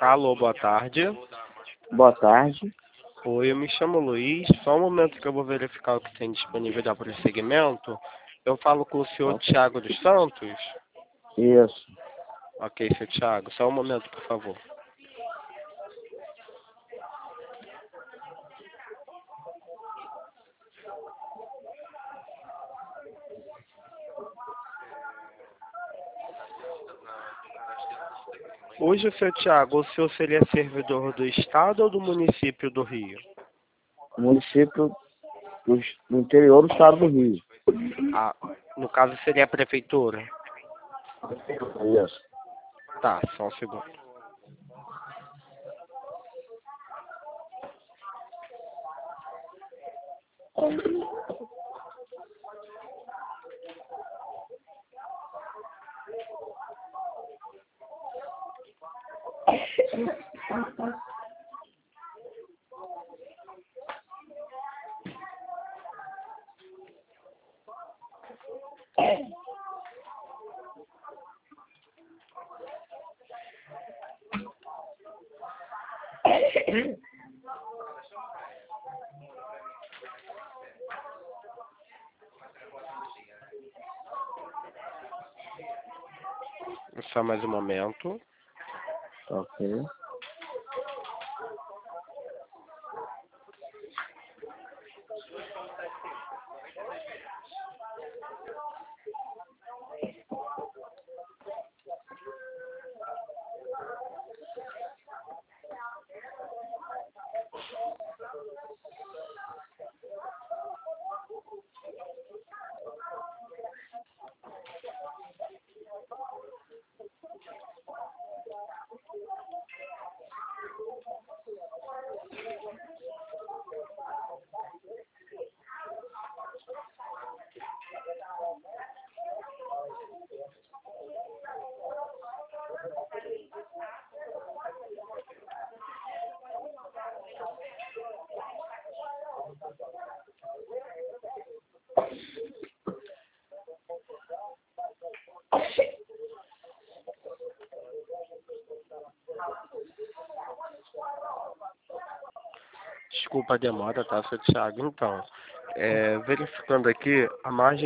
Alô, boa tarde. Boa tarde. Oi, eu me chamo Luiz. Só um momento que eu vou verificar o que tem disponível para prosseguimento. Eu falo com o senhor Tiago dos Santos? Isso. Ok, senhor Tiago. Só um momento, por favor. Hoje, senhor Tiago, o senhor seria servidor do Estado ou do município do Rio? Município do interior do estado do Rio. Ah, no caso seria a prefeitura? Isso. Tá, só um segundo. Só mais um momento. Ok. Desculpa a demora, tá, seu Thiago? Então, verificando aqui, a margem